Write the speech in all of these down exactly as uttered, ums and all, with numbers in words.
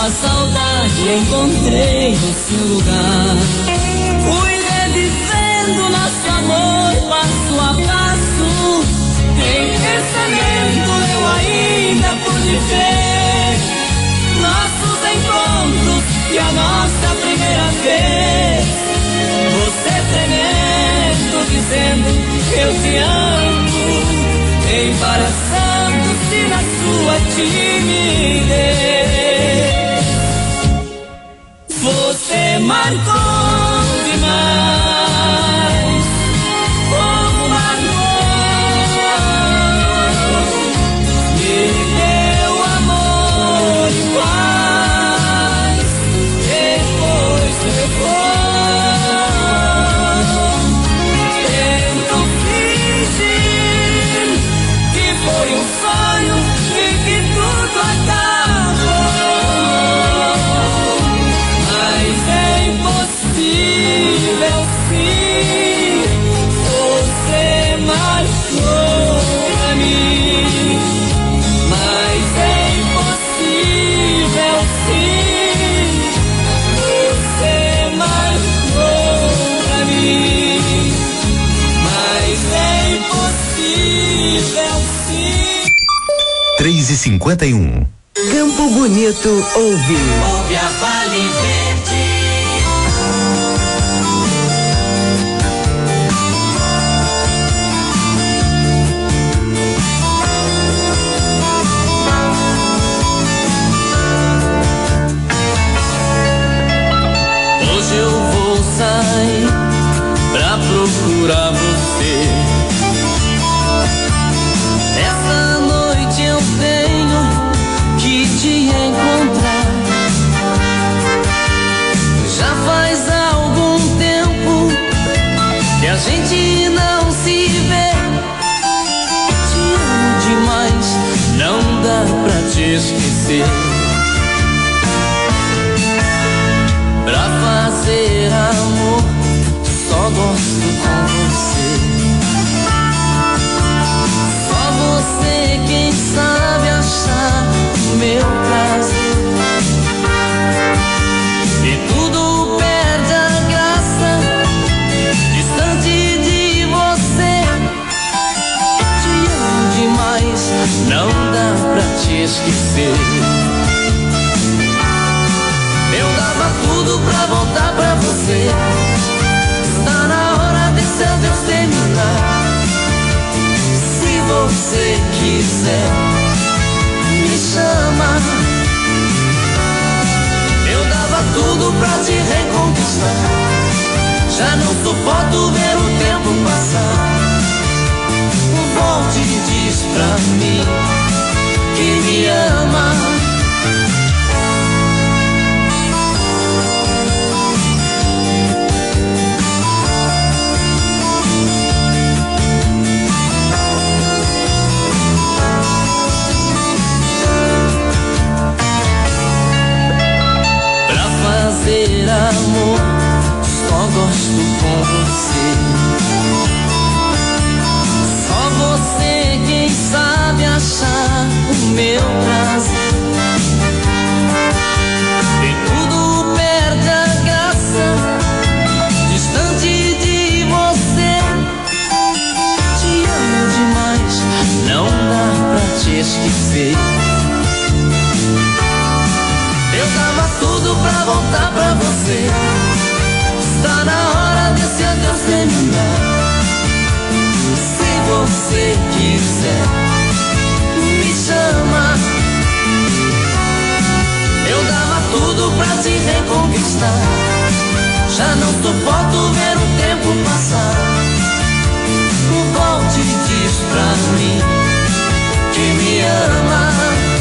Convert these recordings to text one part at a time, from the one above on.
Na saudade encontrei o seu lugar. Fui revivendo nosso amor passo a passo. Em pensamento eu ainda pude ver nossos encontros e a nossa primeira vez. Você tremendo, dizendo que eu te amo, embaraçando-se na sua timidez. Você marcou demais, como marcou, me deu amor e paz, depois levou. Tento fingir que foi um sonho e que tudo acabou, mas é impossível sim. Você marcou pra mim, mas é impossível sim. Você marcou pra mim, mas é impossível sim. três e cinquenta e um. Campo Bonito ouve. Ouve a Vale Verde. Hoje eu vou sair pra procurar você. Essa noite eu tenho que te encontrar. Já faz algum tempo que a gente não se vê. Te amo demais, não dá pra te esquecer. Pra fazer amor, só gosto com você. Só você quem sabe achar o meu prazer. E tudo perde a graça distante de você. Te amo demais, não dá pra te esquecer. Eu dava tudo pra voltar pra você. Está na hora desse adeus terminar. Se você quiser, me chama. Eu dava tudo pra te reconquistar. Já não suporto ver o tempo passar. Volte e diz pra mim que me ama. Fazer amor, só gosto com você. Só você quem sabe achar o meu prazer. E tudo perde a graça distante de você. Te amo demais, não dá pra te esquecer. Eu dava tudo pra voltar pra você. Está na hora desse adeus terminar. Se você quiser, me chama. Eu dava tudo pra te reconquistar. Já não suporto ver o tempo passar. Volte e diz pra mim que me ama.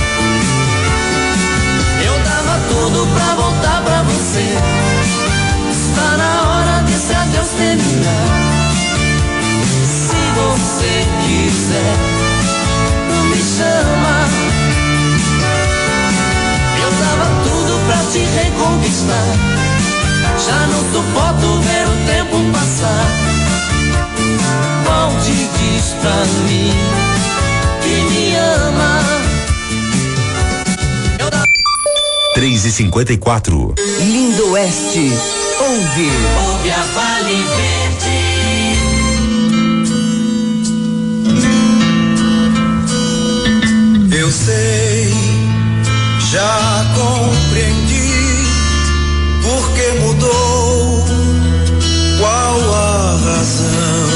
Tudo pra voltar pra você. Está na hora desse adeus terminar. Se você quiser, me chama. Eu dava tudo pra te reconquistar. Já não suporto ver o tempo passar. Volte e diz pra mim que me ama. três e cinquenta e quatro. Lindo Oeste, ouve. Ouve a Vale Verde. Eu sei, já compreendi por que mudou, qual a razão.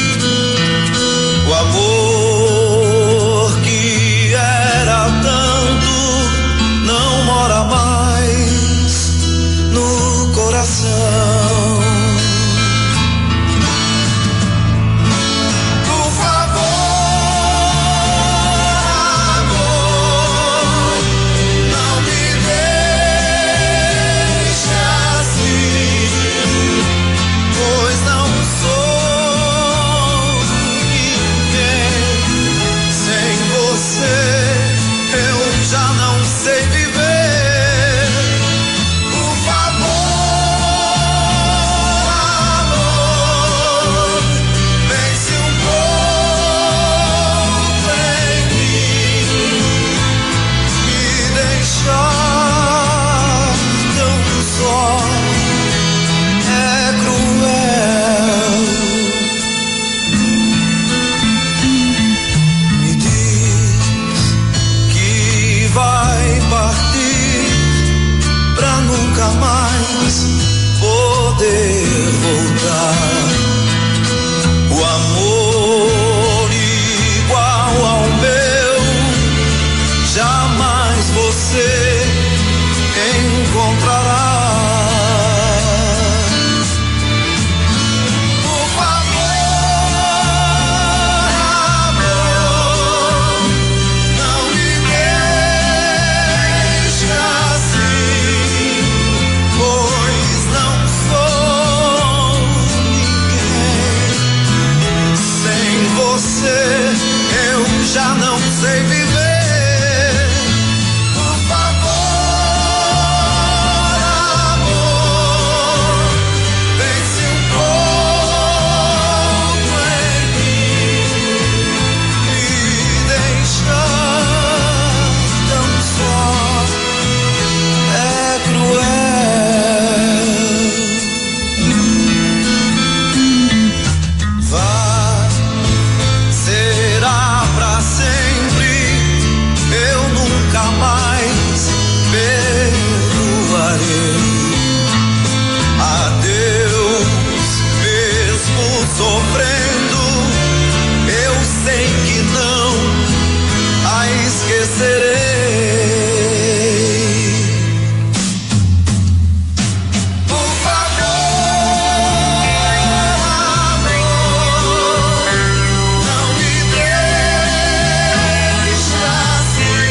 O amor que era tanto não mora mais no coração. Por favor, amor, não me deixe assim, pois não sou ninguém. Sem você eu já não sei viver. Por favor, amor, pense um pouco em mim. Me deixar tão só é cruel. Me diz que vai partir pra nunca mais poder voltar. O amor igual ao meu jamais você encontrará. Por favor, amor, não me deixe assim, pois não sou ninguém. Sem você eu já não sei viver. Por favor, amor, pense um pouco em mim. Me deixar tão só é cruel. Vai, será pra sempre, eu nunca mais perdoarei. Adeus, mesmo sofrendo, eu sei que não a esquecerei. Por favor, amor, não me deixe assim,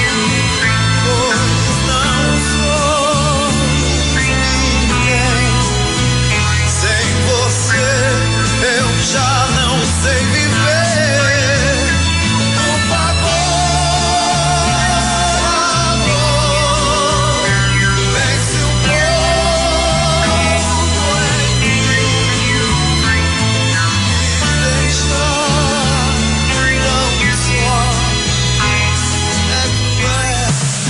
pois não sou ninguém. Sem você eu já não sei viver. Por favor, amor, pense um pouco em mim. Me deixar tão só é cruel.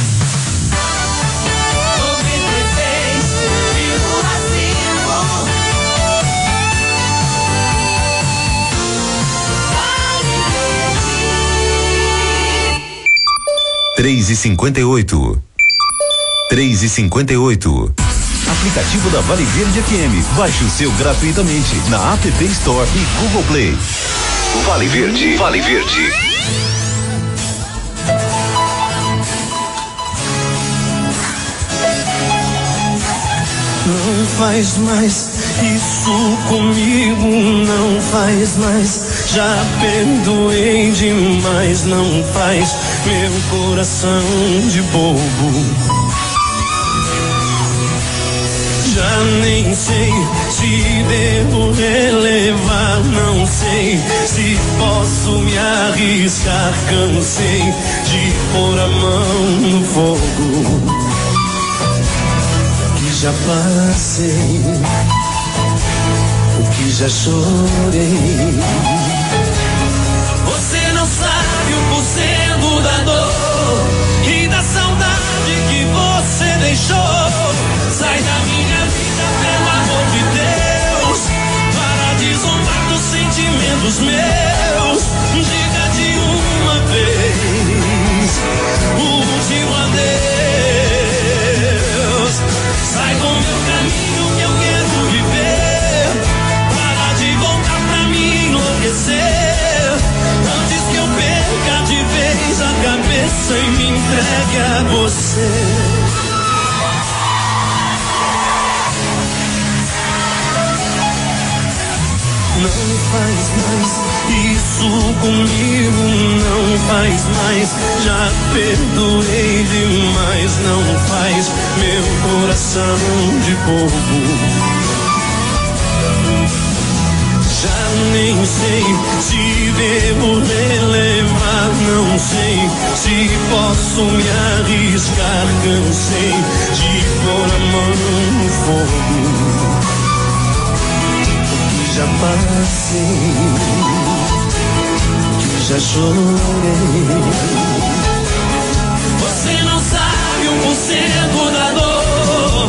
noventa e seis vírgula cinco. Vale Verde. três e cinquenta e oito. três e cinquenta e oito. Aplicativo da Vale Verde F M. Baixe o seu gratuitamente na App Store e Google Play. Vale Verde, Vale Verde. Não faz mais isso comigo, não faz mais. Já perdoei demais, não faz meu coração de bobo. Já nem sei se devo relevar, não sei se posso me arriscar. Cansei de pôr a mão no fogo que já passei, o que já chorei. Você não sabe o porcento da dor e da saudade que você faz mais, isso comigo não faz mais. Já perdoei demais, não faz meu coração de povo. Já nem sei se devo relevar, não sei se posso me arriscar. Cansei de pôr a mão no fogo, que já passei, que já chorei. Você não sabe um por cento da dor.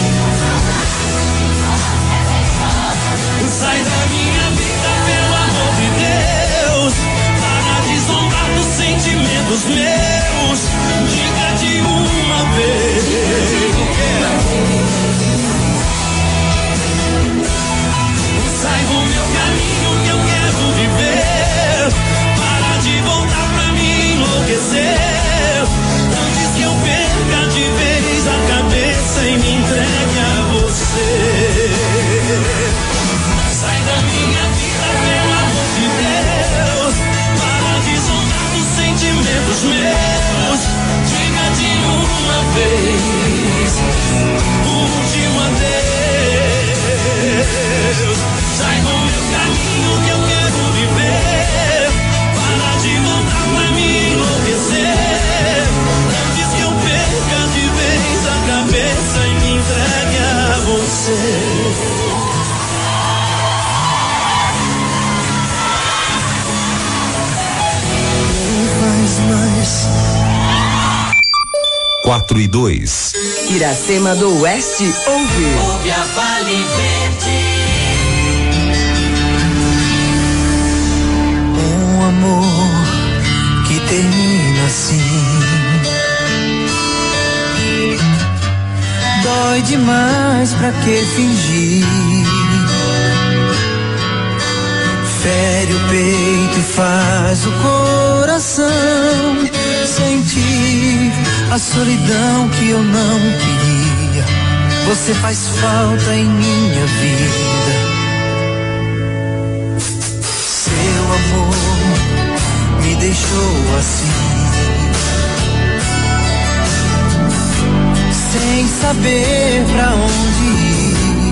Sai da minha vida, pelo amor de Deus. Para de zombar dos sentimentos meus. Diga de uma vez. Sai do meu caminho que eu quero viver. Para de voltar pra me enlouquecer. Antes que eu perca de vez a cabeça e me entregue a você. Sai da minha vida, pelo amor de Deus. Para de zombar dos sentimentos meus. Diga de uma vez, última vez. Sai do meu caminho que eu quero viver. Para de voltar pra me enlouquecer. Antes que eu perca de vez a cabeça e me entregue a você. Mais. Quatro e dois. Iracema do Oeste ouve. Ouve a Vale Verde. Um amor que termina assim dói demais, pra que fingir? Fere o peito e faz o coração sentir a solidão que eu não queria. Você faz falta em minha vida. Seu amor me deixou assim, sem saber pra onde ir.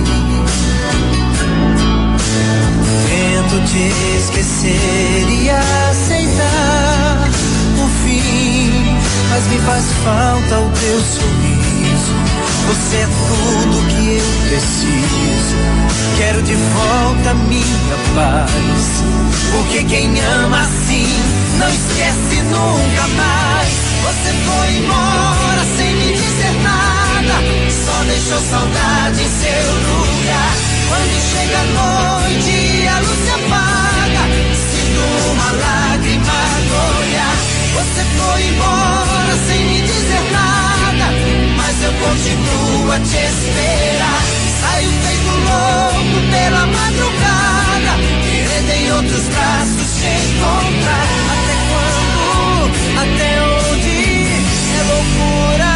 Tento te esquecer e aceitar o fim, mas me faz falta o teu sorriso. Você é tudo que eu preciso. Quero de volta minha paz, porque quem ama assim não esquece nunca mais. Você foi embora sem me dizer nada, só deixou saudade em seu lugar. Quando chega a noite e a luz se apaga, sinto uma lágrima no olhar. Você foi embora sem me dizer nada, mas eu continuo a te esperar. Saio feito louco pela madrugada, querendo em outros braços te encontrar. Até quando, até onde é loucura?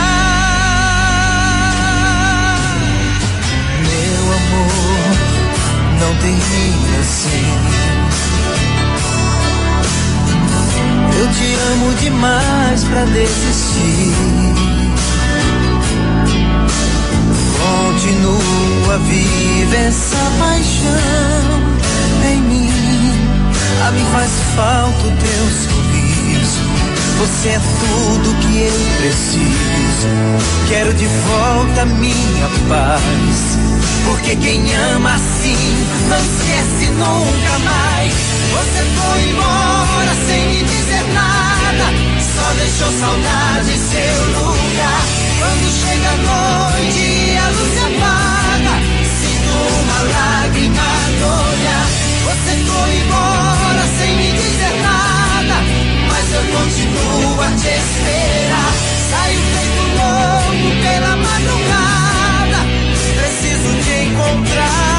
Meu amor, não termina assim. Eu te amo demais pra desistir. Continua viva essa paixão em mim. A mim faz falta o teu sorriso. Você é tudo que eu preciso. Quero de volta minha paz, porque quem ama assim não esquece nunca mais. Você foi embora sem me dizer nada, só deixou saudade em seu lugar. Quando chega a noite e a luz se apaga, sinto uma lágrima no olhar. Você foi embora sem me dizer nada, mas eu continuo a te esperar. Saio feito louco pela madrugada, preciso te encontrar.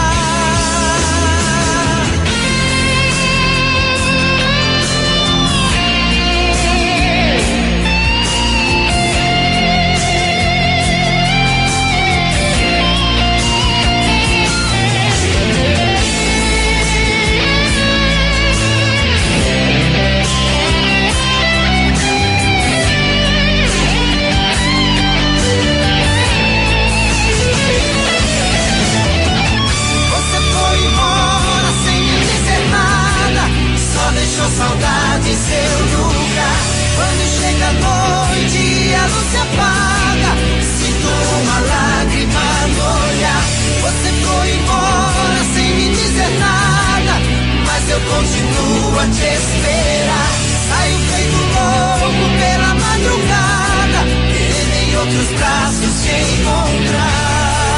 meus braços se encontrar.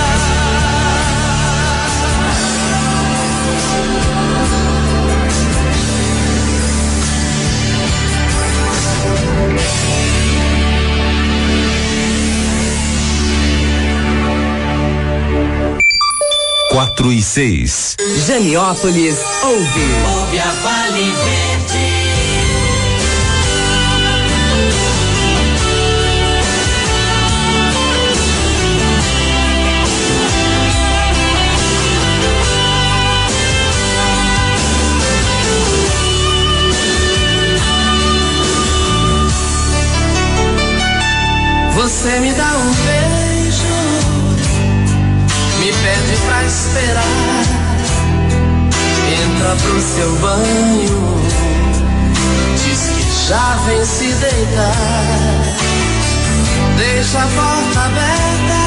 Quatro e seis. Janiópolis ouve. Ouve a Vale Verde. Você me dá um beijo, me pede pra esperar, entra pro seu banho, diz que já vem se deitar, deixa a porta aberta,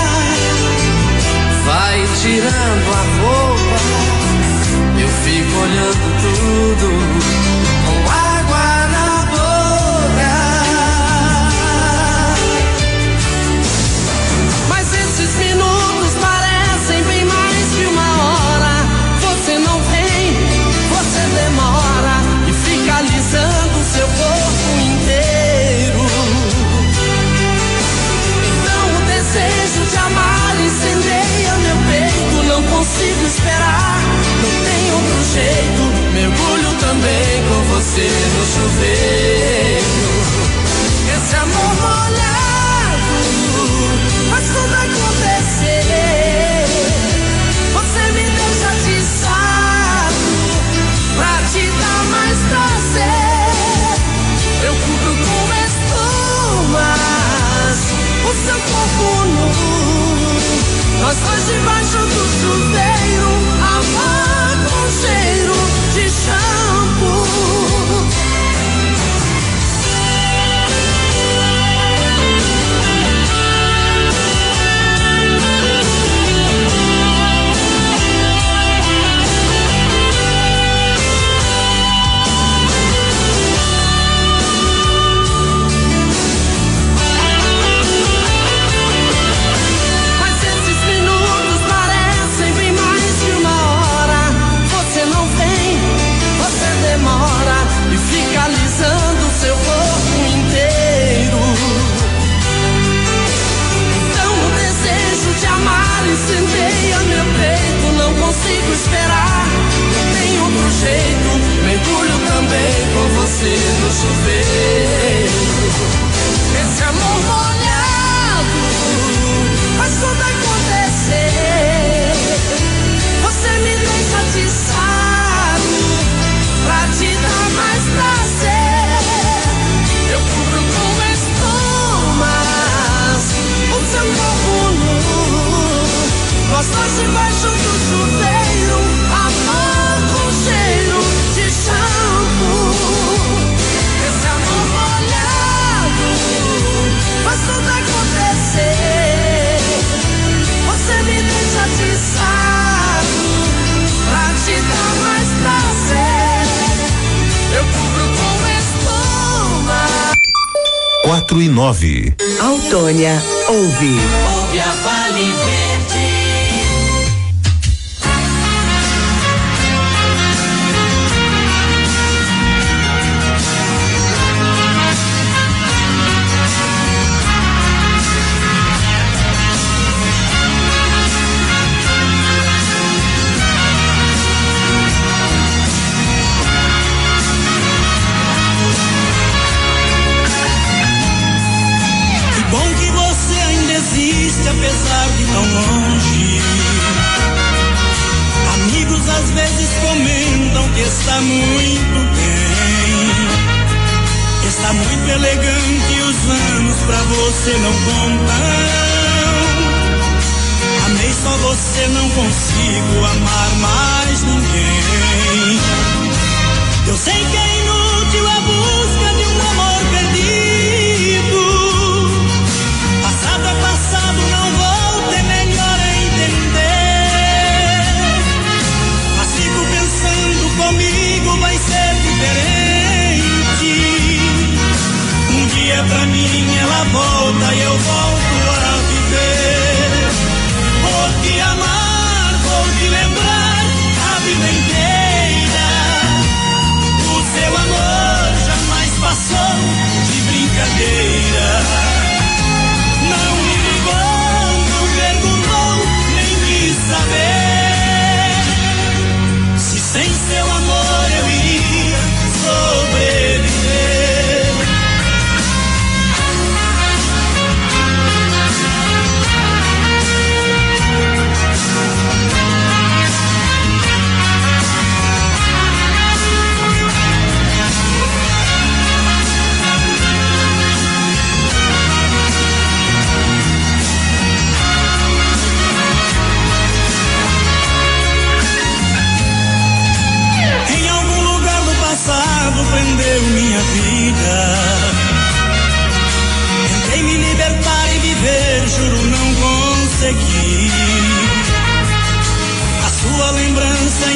vai tirando a roupa, eu fico olhando tudo com água na boca. Mas esses minutos parecem bem mais que uma hora. Você não vem, você demora e fica alisando o seu corpo inteiro. Então o desejo de amar incendeia meu peito. Não consigo esperar, não tem outro jeito. Mergulho também com você no chuveiro. Esse amor molhado faz tudo acontecer. Você me deixa atiçado pra te dar mais prazer. Eu cubro com espumas o seu corpo nu, nós dois debaixo do chuveiro, amor com cheiro de shampoo. Incendeia meu peito, não consigo esperar, não tem outro jeito. Mergulho também com você no chuveiro. Esse amor molhado faz tudo acontecer. Você me deixa atiçado pra te dar mais prazer. Eu cubro com espumas o seu corpo nu, nós dois debaixo do chuveiro, amor com cheiro de shampoo. Esse amor molhado faz tudo acontecer. Você me deixa atiçado pra te dar mais prazer. Eu cubro com espuma. Quatro e nove. Autônia ouve. Ouve a Vale Verde. Apesar de tão longe, amigos às vezes comentam que está muito bem, está muito elegante, os anos pra você não contam. Amei só você, não consigo amar mais ninguém. Eu sei que é inútil a busca de um amor perdido. Passado é passado, não volta, é melhor entender. Mas fico pensando, comigo vai ser diferente. Um dia pra mim ela volta e eu volto a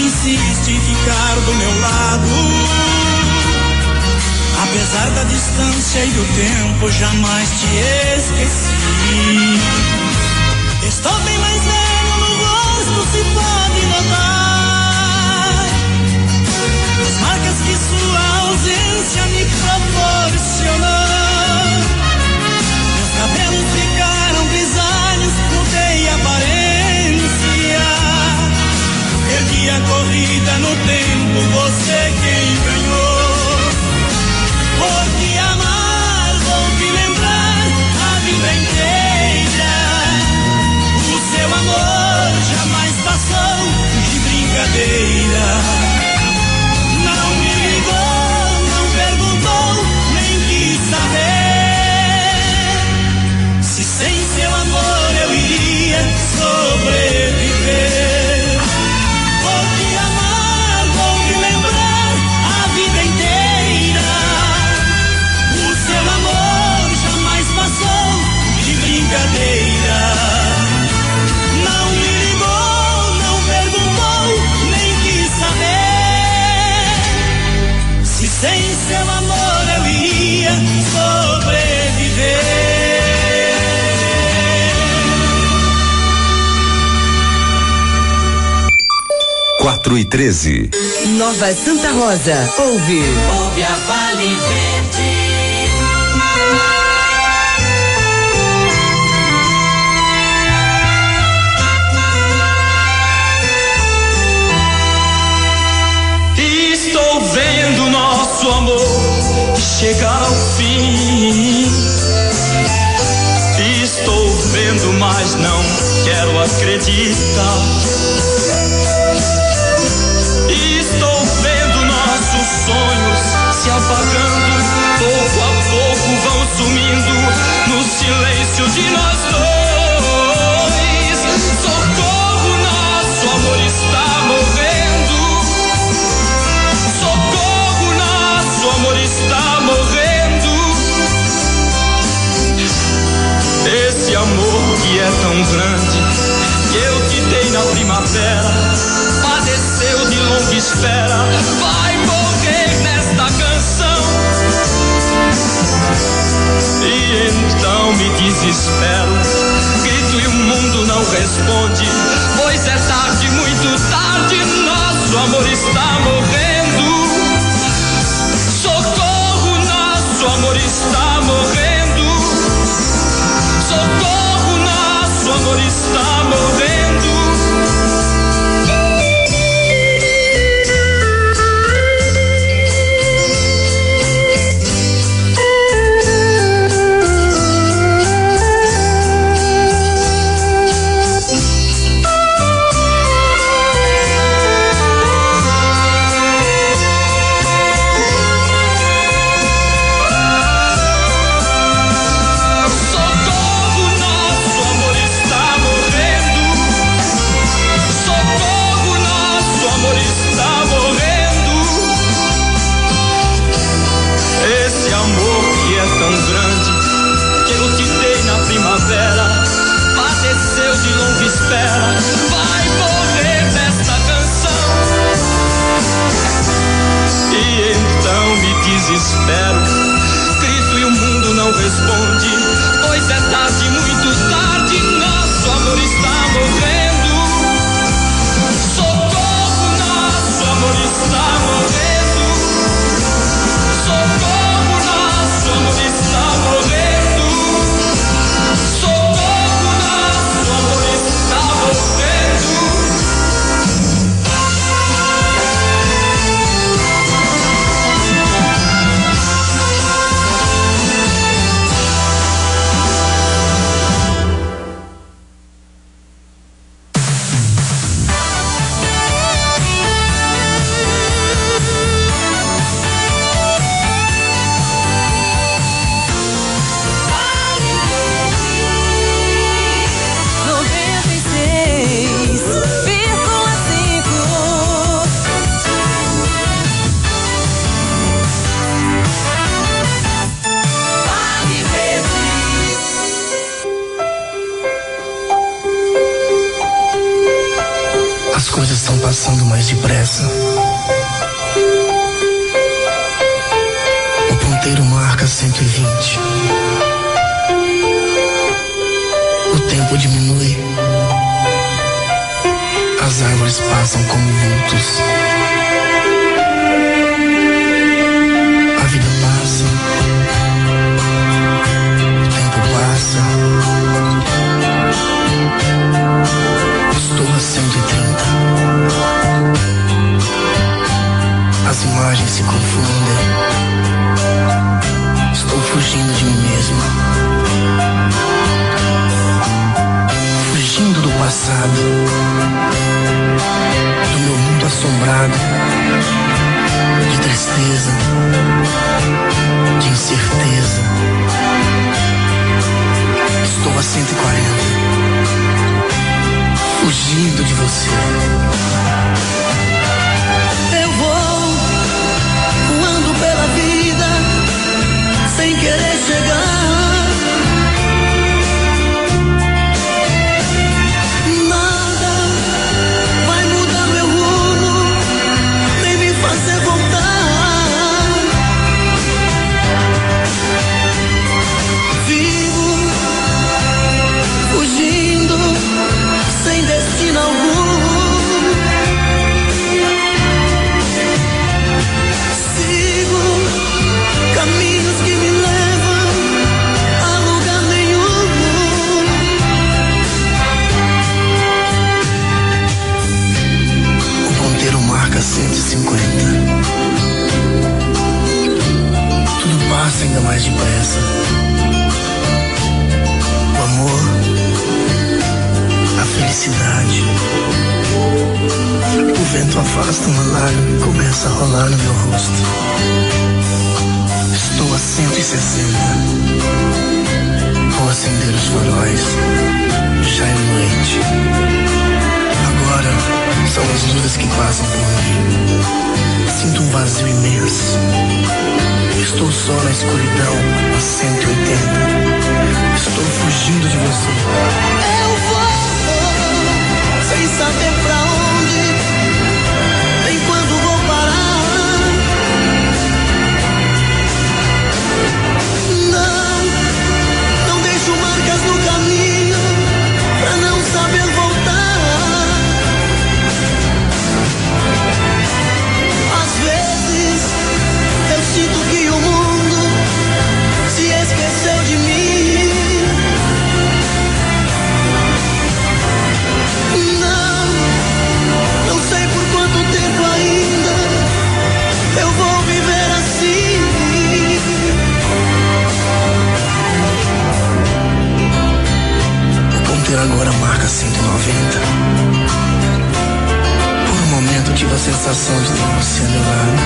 insiste em ficar do meu lado. Apesar da distância e do tempo, jamais te esqueci. Estou bem mais velho no rosto, se pode notar. As marcas que sua ausência me proporcionou. Meus cabelos ficaram grisalhos, mudei a aparência. Perdi a corrida no tempo, você quem ganhou. Vou te amar, vou te lembrar a vida inteira. O seu amor jamais passou de brincadeira. Não me ligou, não perguntou, nem quis saber se sem seu amor eu iria sobreviver. Vou te amar, vou te lembrar a vida inteira. O seu amor jamais passou de brincadeira. Não me ligou, não perguntou, nem quis saber se sem seu amor eu iria sobreviver. Quatro e treze. Nova Santa Rosa, ouve. Ouve a Vale Verde. Estou vendo nosso amor chegar ao fim. Estou vendo, mas não quero acreditar. Estou vendo nossos sonhos se apagando, pouco a pouco vão sumindo no silêncio de nós dois. Socorro, nosso amor está morrendo. Socorro, nosso amor está morrendo. Esse amor que é tão grande, que eu te dei na primavera, padeceu de longa espera, vai morrer nesta canção. E então me desespero, grito e o mundo não responde, pois é tarde, muito tarde, nosso amor está morrendo. Socorro, nosso amor está morrendo. Socorro, nosso amor está morrendo. coisas estão passando mais depressa. O ponteiro marca cento e vinte. O tempo diminui. As árvores passam como vultos. A vida passa. O tempo passa. Estou a cento e trinta. As imagens se confundem. Estou fugindo de mim mesmo. Fugindo do passado. Do meu mundo assombrado. De tristeza. De incerteza. Estou a cento e quarenta. Fugindo de você. Eu vou voando pela vida sem querer chegar. Nada vai mudar meu rumo, nem me fazer voltar. Vivo fugindo sem destino algum. Sigo caminhos que me levam a lugar nenhum. O ponteiro marca cento e cinquenta. Tudo passa ainda mais depressa. O amor, a felicidade. O vento afasta uma lágrima e começa a rolar no meu rosto. Estou a cento e sessenta. Vou acender os faróis. Já é noite. Agora são as luzes que passam por mim. Sinto um vazio imenso. Estou só na escuridão a cento e oitenta. Estou fugindo de você. Eu vou sem saber pra onde, nem quando vou parar. Não, não deixo marcas no caminho pra não saber voltar. Às vezes eu sinto que o mundo se esqueceu de mim. Eu vou viver assim. O ponteiro agora marca cento e noventa. Por um momento tive a sensação de ter você ao meu lado.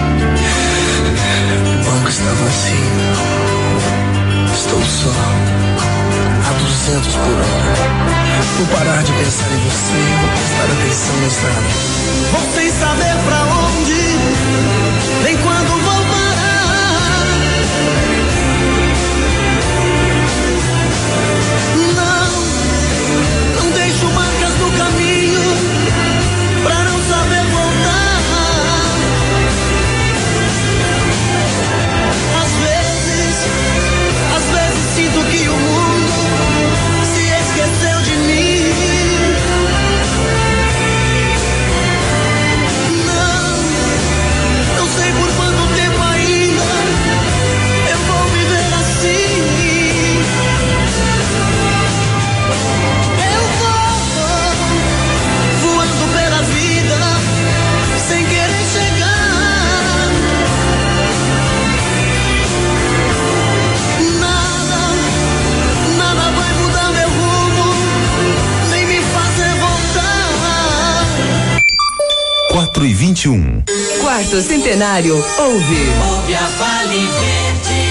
O banco está vazio. Estou só a duzentos por hora. Vou parar de pensar em você e vou prestar atenção na estrada. Vou sem saber pra onde, nem quando vou parar. Não, não deixo marcas no caminho pra não saber voltar. Às vezes, às vezes sinto que o mundo se esqueceu de mim. Por quanto tempo ainda eu vou viver assim. Eu vou voando pela vida sem querer chegar. Nada, nada vai mudar meu rumo, nem me fazer voltar. quatro e vinte e um. Quarto centenário, ouve. Ouve a Vale Verde.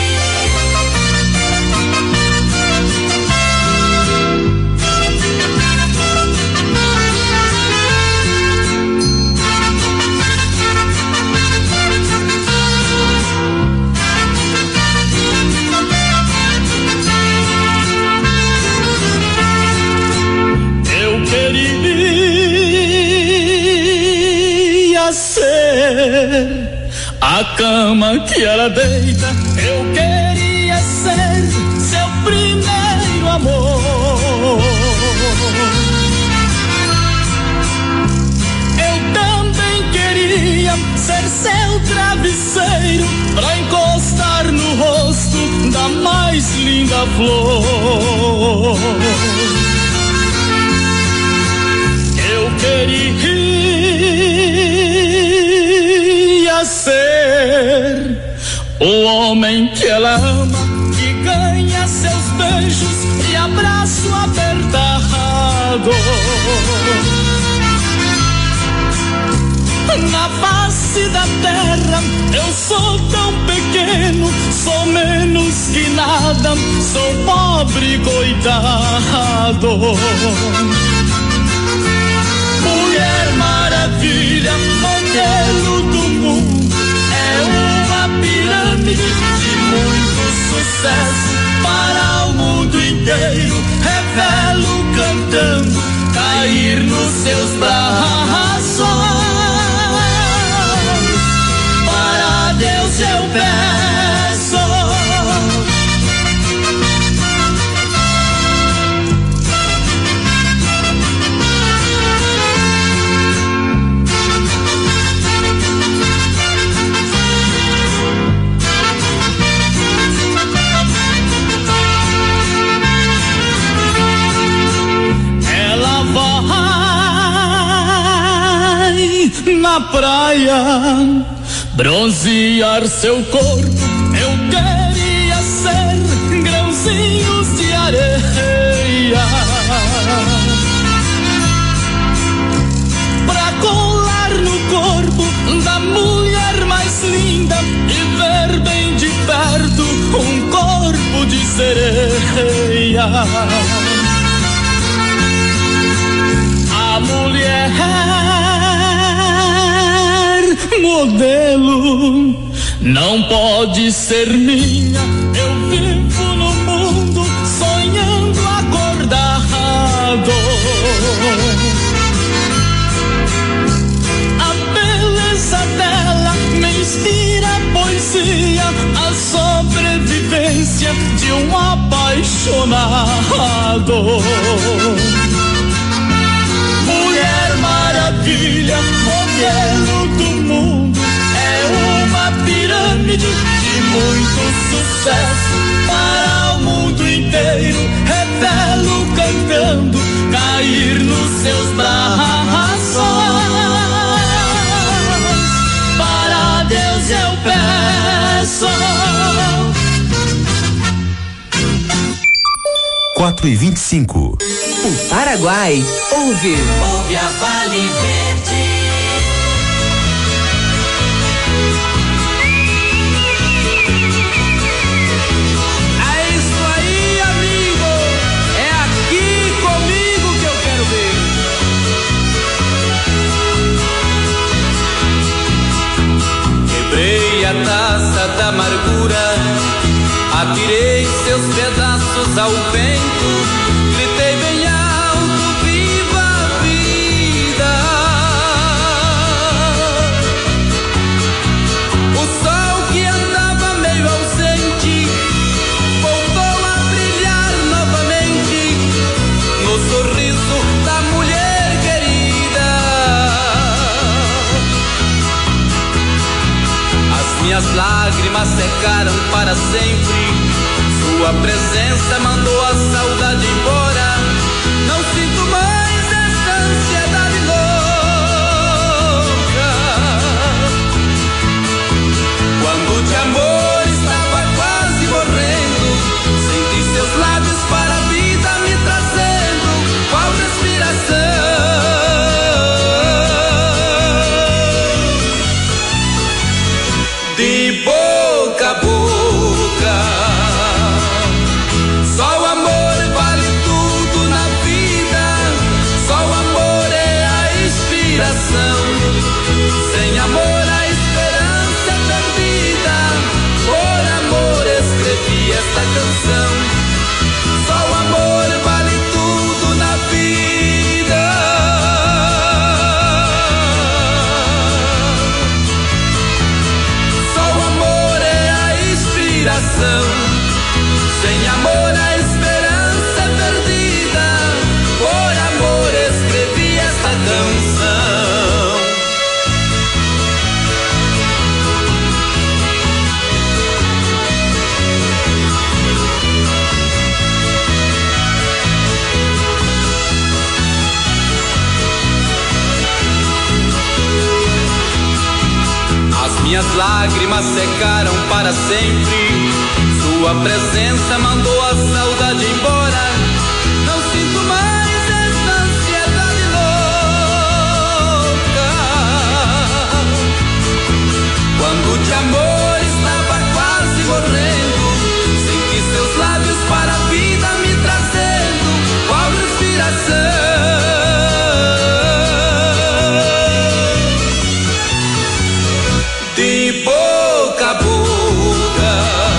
Eu queria ser a cama que ela deita. Eu queria ser seu primeiro amor. Eu também queria ser seu travesseiro pra encostar no rosto da mais linda flor. Eu queria ser o homem que ela ama, que ganha seus beijos e abraço apertado. Na face da terra eu sou tão pequeno, sou menos que nada, sou pobre coitado. Mulher maravilha, modelo do mundo, é uma pirâmide de muito sucesso para o mundo inteiro. Revelo cantando, cair nos seus braços. Para Deus eu peço. Na praia bronzear seu corpo, eu queria ser grãozinhos de areia pra colar no corpo da mulher mais linda e ver bem de perto um corpo de sereia. A mulher modelo não pode ser minha. Eu vivo no mundo sonhando acordado. A beleza dela me inspira poesia, a sobrevivência de um apaixonado. Mulher maravilha, modelo do mundo, é uma pirâmide de muito sucesso para o mundo inteiro. Revelo cantando, cair nos seus braços. Para Deus eu peço. quatro e vinte e cinco. O Paraguai ouve. Ouve a Vale Verde. É isso aí, amigo. É aqui comigo que eu quero ver. Quebrei a taça da amargura, atirei seus pedaços ao vento, gritei bem alto, viva a vida. O sol que andava meio ausente voltou a brilhar novamente no sorriso da mulher querida. As minhas lágrimas secaram para sempre, sua presença mandou a saudade embora. Não sinto mais essa ansiedade louca. Quando de amor estava quase morrendo, senti seus lábios para a vida me trazendo qual respiração. De boca a boca, só o amor lágrimas secaram para sempre. Sua presença mandou a saudade embora. Não sinto mais essa ansiedade louca. Quando de amor estava quase morrendo, senti seus lábios para a vida me trazendo, qual respiração. De boca a boca,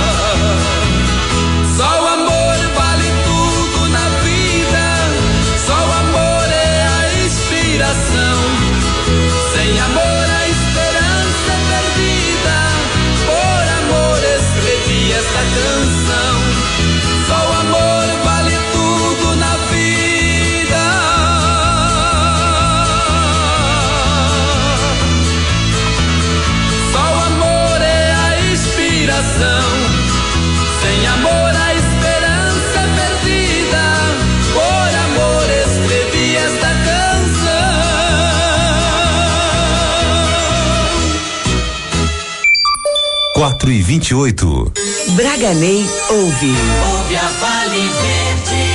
só o amor vale tudo na vida, só o amor é a inspiração. Sem amor a esperança é perdida, por amor escrevi esta canção. Só o amor vale tudo na vida, só o amor é a inspiração. Sem amor a esperança é perdida, por amor escrevi esta canção. Quatro e vinte e oito. Braganei ouve. Ouve a Vale Verde.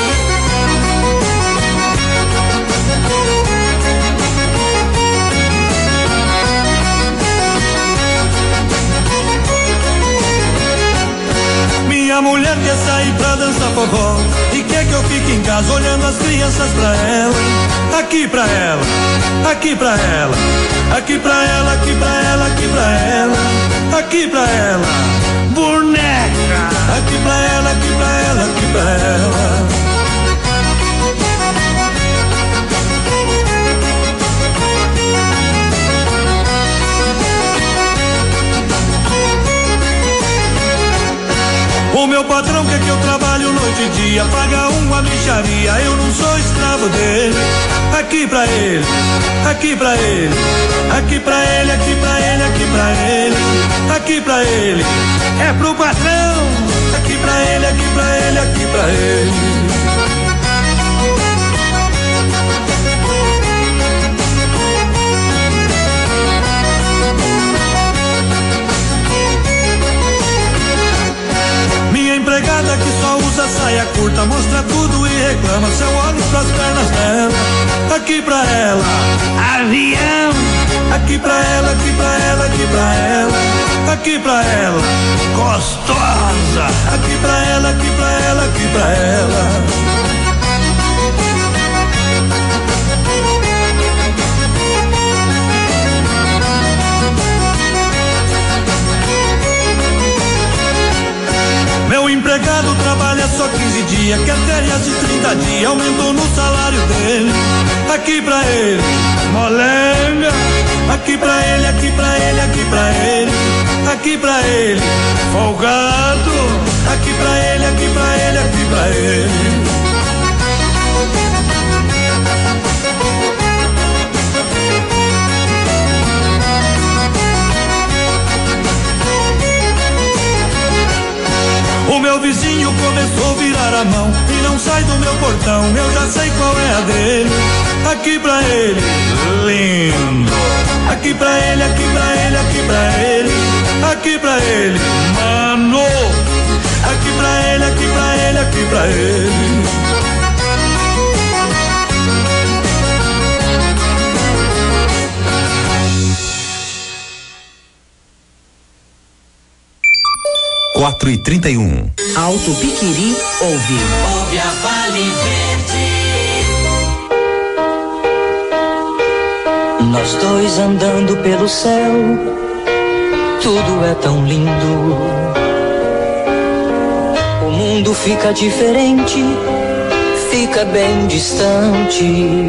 Minha mulher quer sair pra dançar forró e quer que eu fique em casa olhando as crianças pra ela. Aqui pra ela, aqui pra ela, aqui pra ela, aqui pra ela, aqui pra ela, aqui pra ela, boneca. Aqui pra ela, aqui pra ela, aqui pra ela. O meu patrão quer que eu trabalho noite e dia, paga uma mixaria, eu não sou escravo dele. Aqui pra ele, aqui pra ele, aqui pra ele, aqui pra ele, aqui pra ele, aqui pra ele, é pro patrão. Aqui pra ele, aqui pra ele, aqui pra ele. Minha empregada que só usa saia curta, mostra tudo e reclama se eu olho pras pernas dela. Aqui pra ela, avião. Aqui pra ela, aqui pra ela, aqui pra ela, aqui pra ela, gostosa. Aqui pra ela, aqui pra ela, aqui pra ela. Meu empregado trabalha só quinze dias, quer férias de trinta dias, aumentou no salário dele. Aqui pra ele, molenga. Aqui pra ele, aqui pra ele, aqui pra ele, aqui pra ele, folgado. Aqui pra ele, aqui pra ele, aqui pra ele. O meu vizinho começou a virar a mão e não sai do meu portão, eu já sei qual é a dele. Aqui pra ele, lindo. Aqui pra ele, aqui pra ele, aqui pra ele, aqui pra ele, mano. Aqui pra ele, aqui pra ele, aqui pra ele. Quatro e trinta e um. Alto Piquiri ouve. Ouve a Vale Verde. Nós dois andando pelo céu, tudo é tão lindo. O mundo fica diferente, fica bem distante.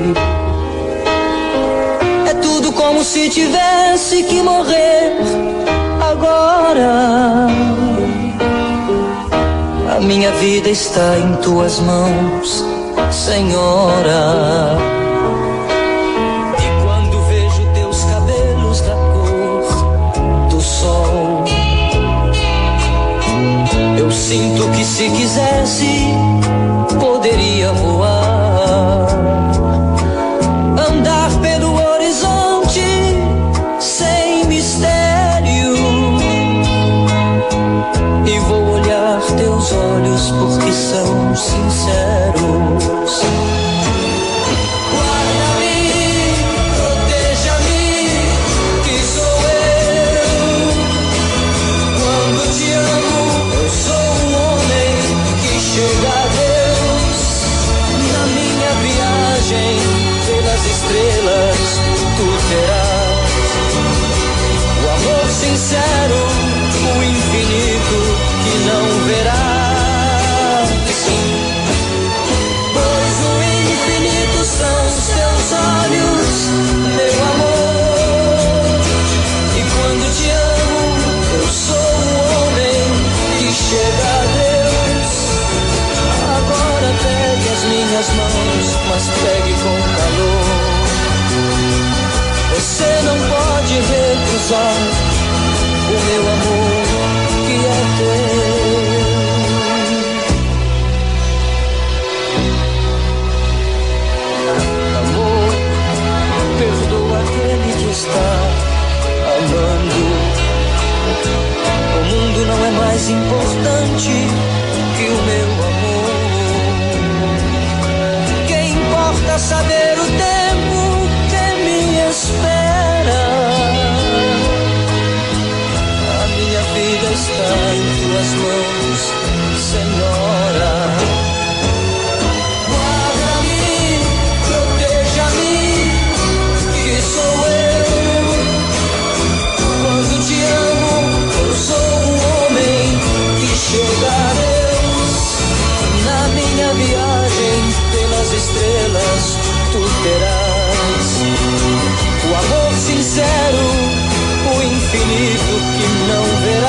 É tudo como se tivesse que morrer agora. A minha vida está em tuas mãos, Senhora. E quando vejo teus cabelos da cor do sol, eu sinto que se quisesse poderia voar, andar pelo horizonte sem mistério, pegue com calor. Você não pode recusar o meu amor que é teu. Amor, perdoa aquele que está amando. O mundo não é mais importante que o meu amor. Que importa saber o tempo que me espera. A minha vida está em tuas mãos, Senhora. Guarda-me, proteja-me, que sou eu. Quando te amo, eu sou um homem que chega a Deus. Na minha viagem pelas estrelas tu terás o amor sincero, o infinito que não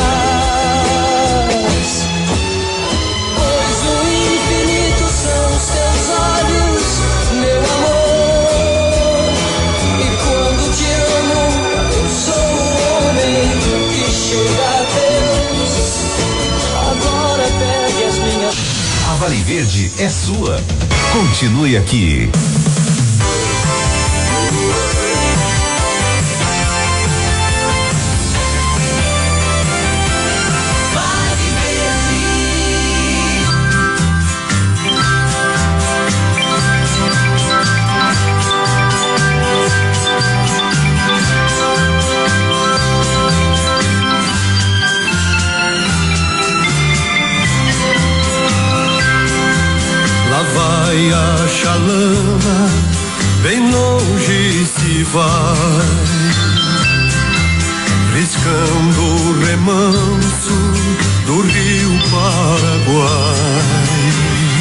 verás. Pois o infinito são os teus olhos, meu amor. E quando te amo, eu sou um homem que chega a Deus. Agora pegue as minhas. A Vale Verde é sua. Continue aqui. Lá vai a chalana, bem longe se vai, riscando o remanso do rio Paraguai.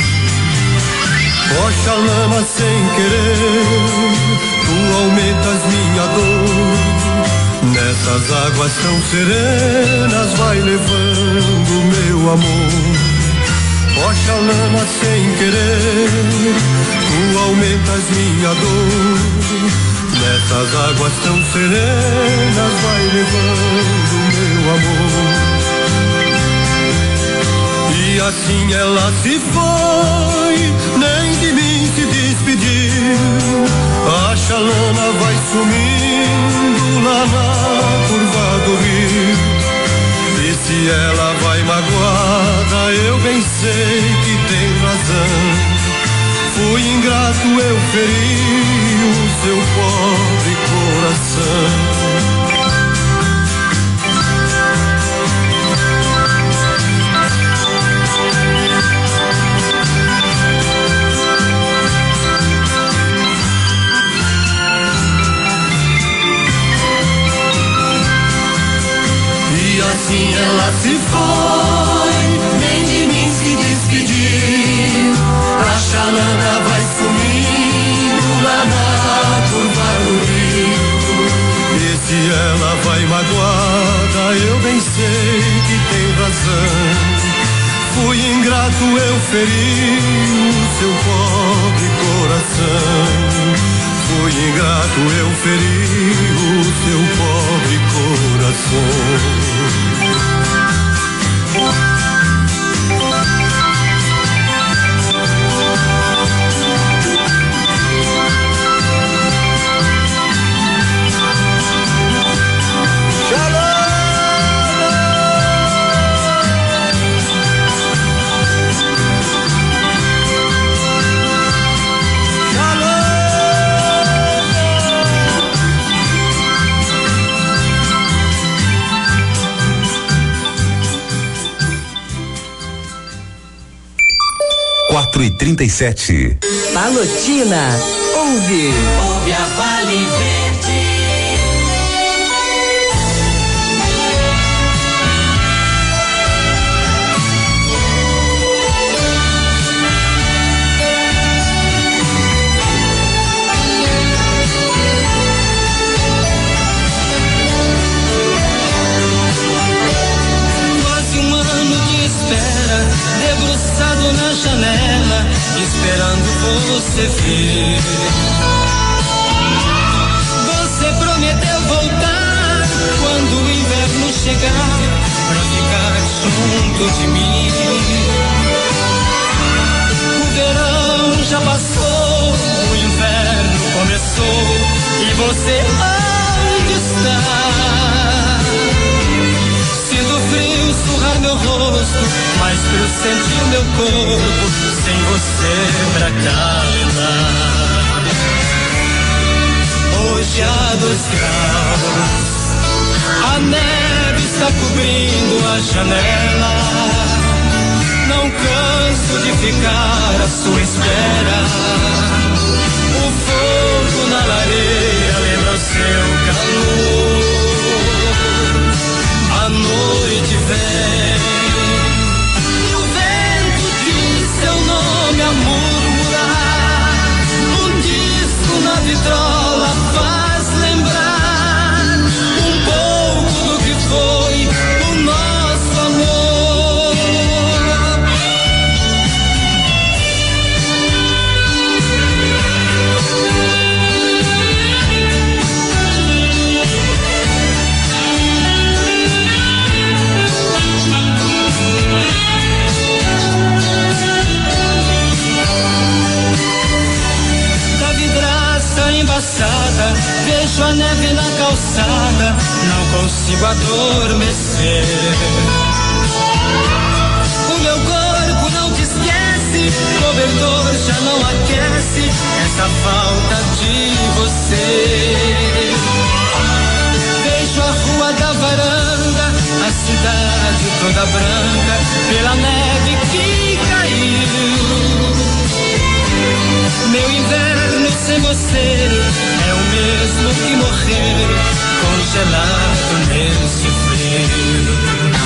Ó chalana, sem querer, tu aumentas minha dor. Nessas águas tão serenas vai levando meu amor. Ó chalana, sem querer, tu aumentas minha dor. Nessas águas tão serenas vai levando meu amor. E assim ela se foi, nem de mim se despediu. A chalana vai sumindo lá na curva do rio. E se ela vai magoada, eu bem sei que tem razão. Fui ingrato, eu feri o seu pobre coração. Assim ela se foi, nem de mim se despediu. A chalana vai sumindo lá na curva do rio. E se ela vai magoada, eu bem sei que tem razão. Fui ingrato, eu feri o seu pobre coração. Fui ingrato, eu feri o seu pobre coração. quatro e trinta e sete. Palotina, ouve. Ouve a Vale Verde. Quase um ano de espera, debruçado na janela, esperando você vir. lugar pra ficar junto de mim. O verão já passou, o inverno começou e você onde está? Sinto frio surrar meu rosto, mais frio sentir meu corpo sem você pra calentar. Hoje há dois graus, a neve está cobrindo a janela. Não canso de ficar à sua espera. O fogo na lareira lembra o seu calor. A noite vem e o vento diz seu nome a murmurar. Um disco na vitrola faz lembrar um pouco do que foi o nosso amor. Da vidraça embaçada, vejo a neve na calçada, não consigo adormecer. O meu corpo não te esquece, cobertor já não aquece essa falta de você. Vejo a rua da varanda, a cidade toda branca pela neve que caiu. Meu inverno sem você é o mesmo que morrer congelado nesse frio.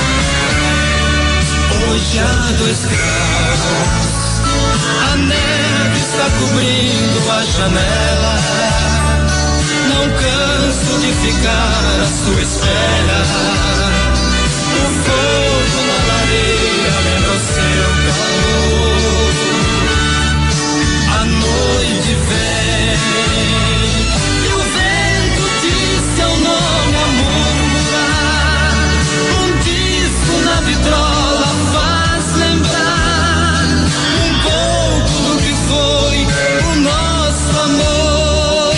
Hoje há dois graus, a neve está cobrindo a janela. Não canso de ficar à sua espera. O fogo na lareira lembra o seu calor. A noite vem e o vento diz seu nome a murmurar. Um disco na vitrola faz lembrar um pouco do que foi o nosso amor.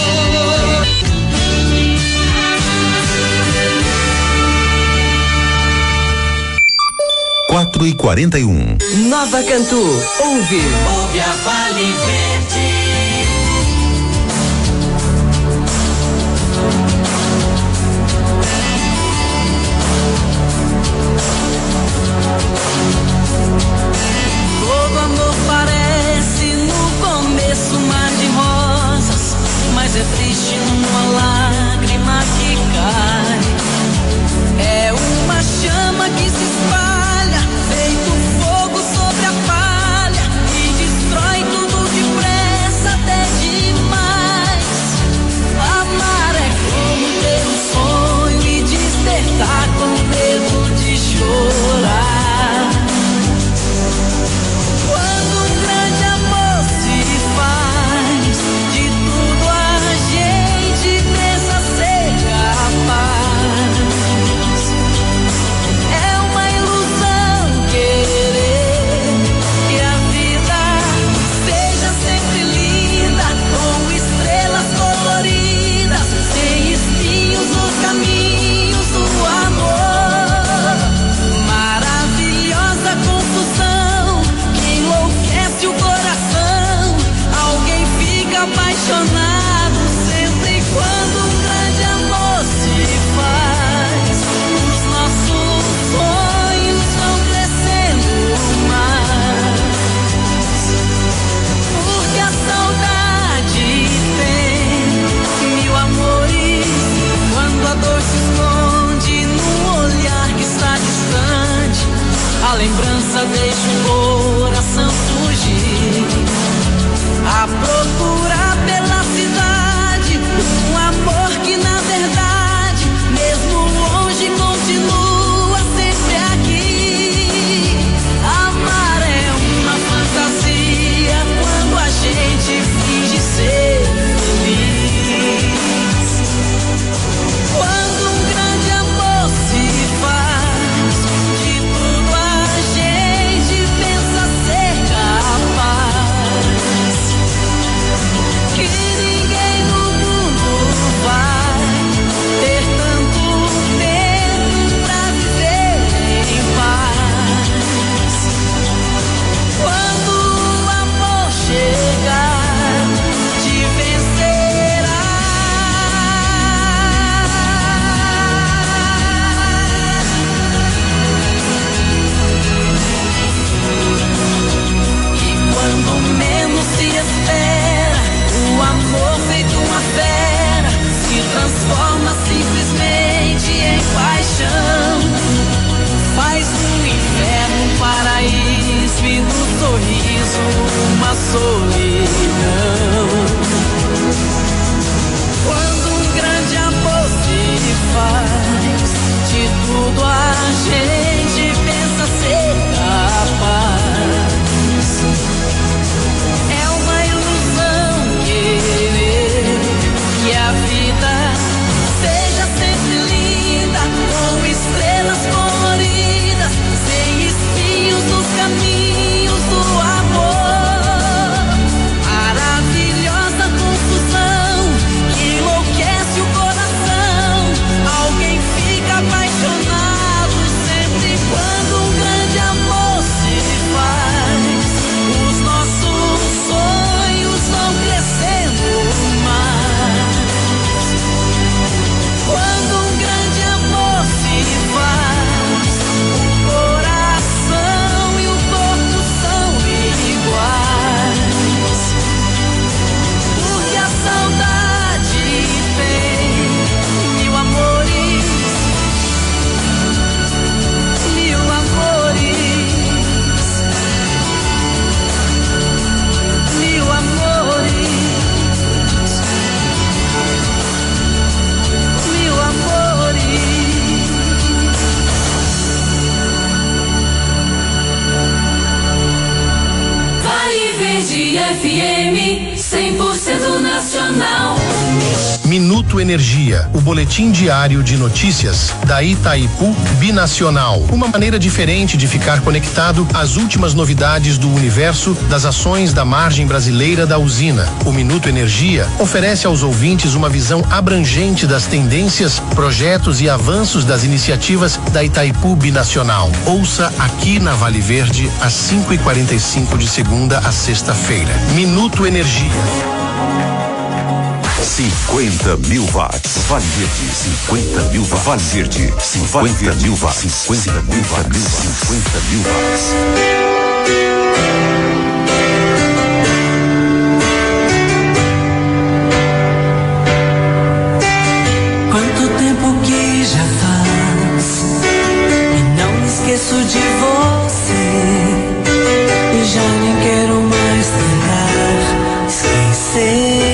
Quatro e quarenta e um. Nova Cantu, ouve. Ouve a Vale Verde. Todo amor parece no começo um mar de rosas, mas é triste numa lágrima que cai. É uma chama que se espalha, feito fogo sobre a palha, e destrói tudo depressa, até demais. Amar é como ter um sonho e despertar com medo de chorar. Quando um grande amor se faz, de tudo a gente pensa ser capaz. É uma ilusão querer que a vida seja sempre linda, com estrelas coloridas, sem espinhos nos caminhos do amor. Maravilhosa confusão que enlouquece o coração. Alguém fica apaixonado sempre quando um grande amor se faz. Os nossos sonhos vão crescendo mais, porque a saudade tem mil amores. Quando a dor se esconde num olhar que está distante, a lembrança deixa o coração fugir, a procura pela cidade. Jornal Nacional. Minuto Energia, o boletim diário de notícias da Itaipu Binacional. Uma maneira diferente de ficar conectado às últimas novidades do universo das ações da margem brasileira da usina. O Minuto Energia oferece aos ouvintes uma visão abrangente das tendências, projetos e avanços das iniciativas da Itaipu Binacional. Ouça aqui na Vale Verde às cinco e quarenta e cinco de segunda a sexta-feira. Minuto Energia. cinquenta mil watts. Vale Verde, cinquenta mil watts. Vale Verde, cinquenta mil watts. cinquenta mil watts. cinquenta mil watts. Quanto tempo que já faz e não me esqueço de você. E já nem quero mais tentar esquecer.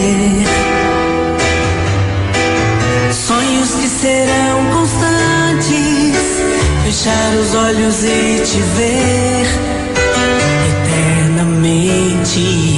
Serão constantes, fechar os olhos e te ver eternamente.